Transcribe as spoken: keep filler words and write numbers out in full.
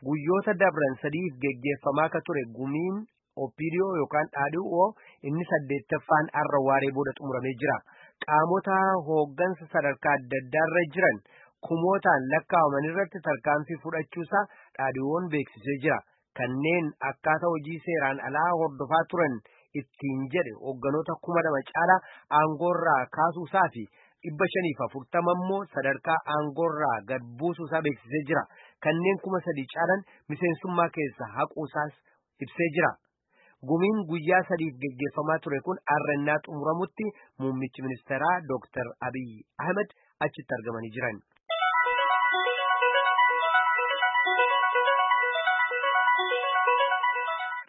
guyyoota dabran sadiif geggeeffamaa ka ture gumiin Opiidiyoo yookaan dhaadhii'oo inni saddeettaffaan arra waaree booda xumuramee jira. Qaamota hooggansa sadarkaa adda addaarra jiran kumootaan lakkaa'aman irratti tarkaanfii fudhachuusaa dhaadhii'oon beeksisee jira. Kanneen akkaataa hojii seeraan alaa hordofaa turan ittiin jedhe hoogganoota kuma lama caalaa aangoorraa kaasuusaa fi dhibba shaniif afurtama immoo sadarkaa aangoorraa gad buusuusaa beeksisee jira. Kanneen kuma sadii caalan miseensummaa keessa haquusaas ibsee jira. Gumiin guyyaa sadiif geggeeffamaa ture kun arrannaa xumuramutti muummichi ministeeraa Dooktar Abiy Ahmed achitti argamanii jiran.